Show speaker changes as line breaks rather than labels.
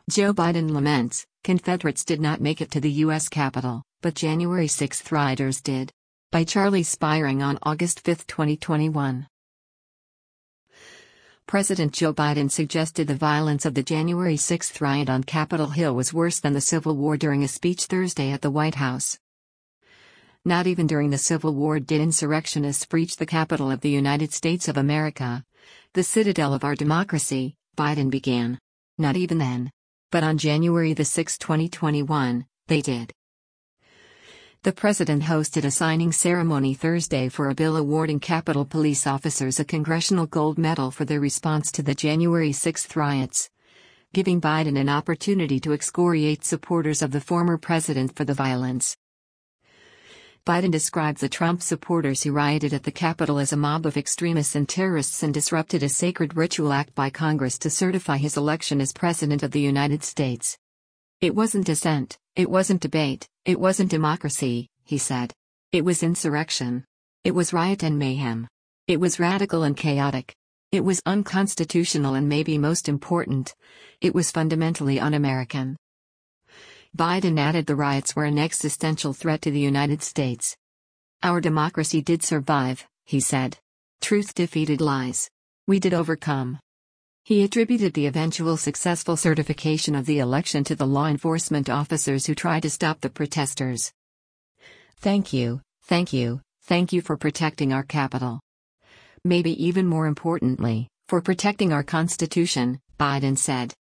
Joe Biden laments, Confederates did not make it to the U.S. Capitol, but January 6 rioters did. By Charlie Spiring on August 5, 2021. President Joe Biden suggested the violence of the January 6 riot on Capitol Hill was worse than the Civil War during a speech Thursday at the White House. Not even during the Civil War did insurrectionists breach the Capitol of the United States of America, the citadel of our democracy, Biden began. Not even then. But on January 6, 2021, they did. The president hosted a signing ceremony Thursday for a bill awarding Capitol Police officers a Congressional Gold Medal for their response to the January 6 riots, giving Biden an opportunity to excoriate supporters of the former president for the violence. Biden described the Trump supporters who rioted at the Capitol as a mob of extremists and terrorists and disrupted a sacred ritual act by Congress to certify his election as President of the United States. It wasn't dissent, it wasn't debate, it wasn't democracy, he said. It was insurrection. It was riot and mayhem. It was radical and chaotic. It was unconstitutional and maybe most important, it was fundamentally un-American. Biden added the riots were an existential threat to the United States. Our democracy did survive, he said. Truth defeated lies. We did overcome. He attributed the eventual successful certification of the election to the law enforcement officers who tried to stop the protesters. Thank you for protecting our Capitol. Maybe even more importantly, for protecting our Constitution, Biden said.